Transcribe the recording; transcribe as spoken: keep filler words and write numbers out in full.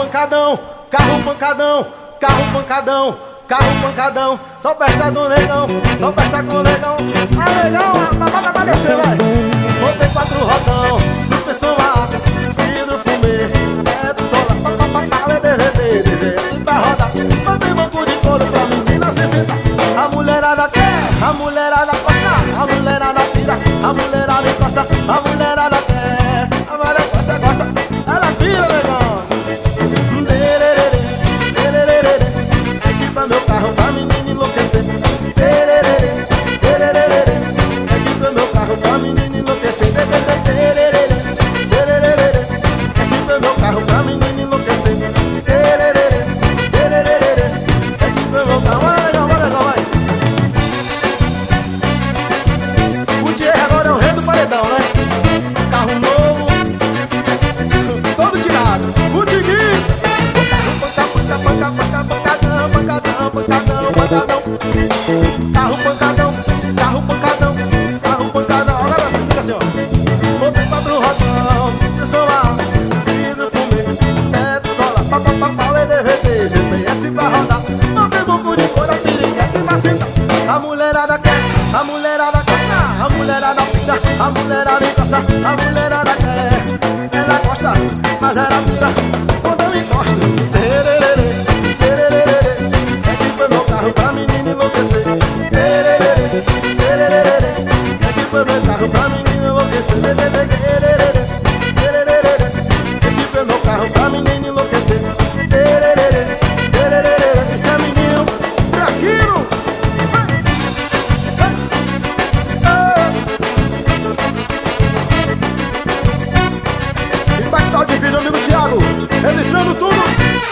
pancadão, carro pancadão, carro pancadão, carro pancadão. Só peça do negão, só peça com o negão. Ah, negão, bota pra descer, vai. Botei quatro rodão, suspensão lá, vidro fumê, teto solar, papapá, D V D, D V D pra rodar. Botei banco de couro pra menina se sentar. A mulherada quer, a mulherada gosta, a mulherada pira, a mulherada encosta, a mulherada quer, a mulher gosta, gosta, ela pira, negão. Dererê, dererê, equipa meu carro pra menina enlouquecer. Dererê, dererê, equipa meu carro pra menina enlouquecer. Dererê, dererê, equipa meu carro pra menina enlouquecer. Dererê, dererê, equipa meu carro. Vai, legal, vai, legal, vai. O Thierry agora é o rei do paredão, né? Carro novo, todo tirado. O Diguinho, panca, panca, panca, panca, pancadão, pancadão, pancadão, pancadão. Carro pancadão, carro pancadão, carro pancadão. Agora assim, fica assim, ó. Botei quatro rodão, suspensão lá, vidro fumê, teto solar, papapá, D V D, G P S pra rodar. Botei banco de couro, a piriguete vai sentar. A mulherada quer, a mulherada gosta, a mulherada pira, a mulherada encosta, a mulherada quer, ela gosta, mas ela pira quando eu encosto. Tererê, tererê, equipa meu carro pra menina enlouquecer. Tererê, tererê, equipa meu carro pra menina enlouquecer. Tererê, tererê, equipa meu carro pra menina enlouquecer. Tererê, tererê, isso é menino, traquino. Impactal de vídeo, amigo Thiago, registrando tudo.